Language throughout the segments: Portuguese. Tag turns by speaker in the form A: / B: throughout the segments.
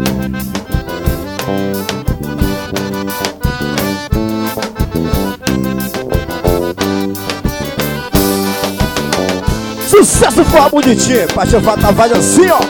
A: Sucesso foi bonitinho, Paixão Fatal faz assim, ó.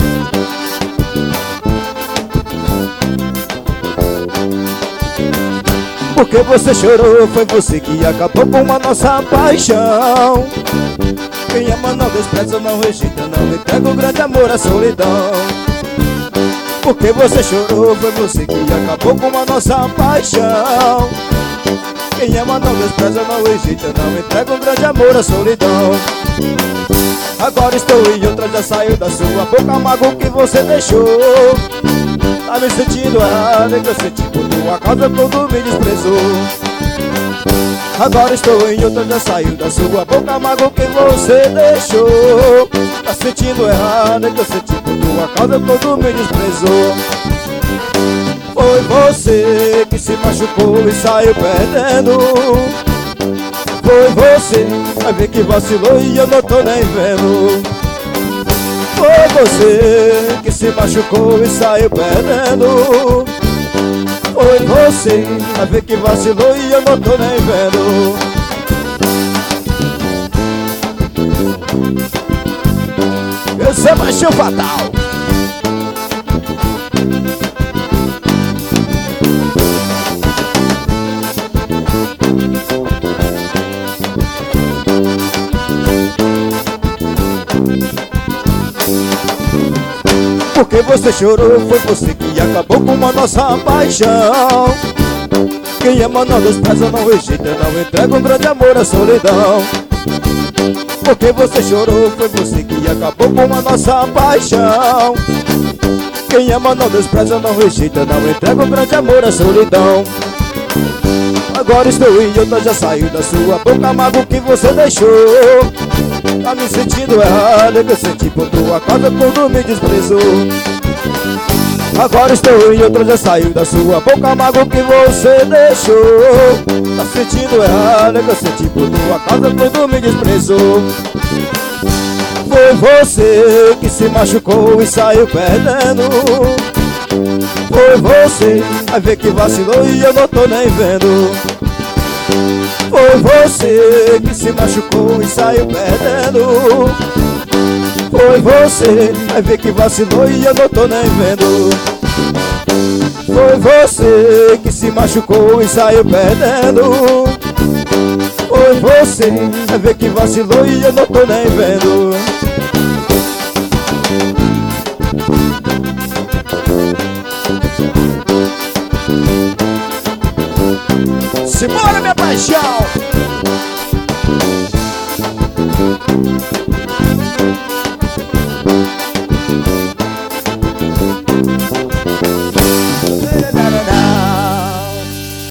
A: Porque você chorou, foi você que acabou com a nossa paixão. Quem ama não despreza, não rejeita, não entrega o grande amor à solidão. Porque você chorou, foi você que acabou com a nossa paixão. Quem ama não despreza, não rejeita, não entrega o grande amor à solidão. Agora estou em outra, já saiu da sua boca amargo que você deixou. Tá me sentindo errado, é que eu senti por tua causa quando me desprezou. Agora estou em outra, já saiu da sua boca amargo que você deixou. Tá sentindo errado, é que eu senti por tua causa quando me desprezou. Foi você que se machucou e saiu perdendo. Foi você, vai ver que vacilou e eu não tô nem vendo. Foi você que se machucou e saiu perdendo. Foi você, vai ver que vacilou e eu não tô nem vendo. Eu sou Paixão Fatal. Porque você chorou, foi você que acabou com a nossa paixão. Quem ama não despreza, não rejeita, não entrega um grande amor à solidão. Porque você chorou, foi você que acabou com a nossa paixão. Quem ama não despreza, não rejeita, não entrega um grande amor à solidão. Agora estou em outra, já saiu da sua boca amargo que você deixou. Tá me sentindo errado, é que eu senti por tua causa quando me desprezou. Agora estou em outra, já saiu da sua boca amargo que você deixou. Tá sentindo errado, é que eu senti por tua causa quando me desprezou. Foi você que se machucou e saiu perdendo. Foi você, vai ver que vacilou e eu não tô nem vendo. Foi você que se machucou e saiu perdendo. Foi você, vai ver que vacilou e eu não tô nem vendo. Foi você que se machucou e saiu perdendo. Foi você, vai ver que vacilou e eu não tô nem vendo. Simbora, minha paixão!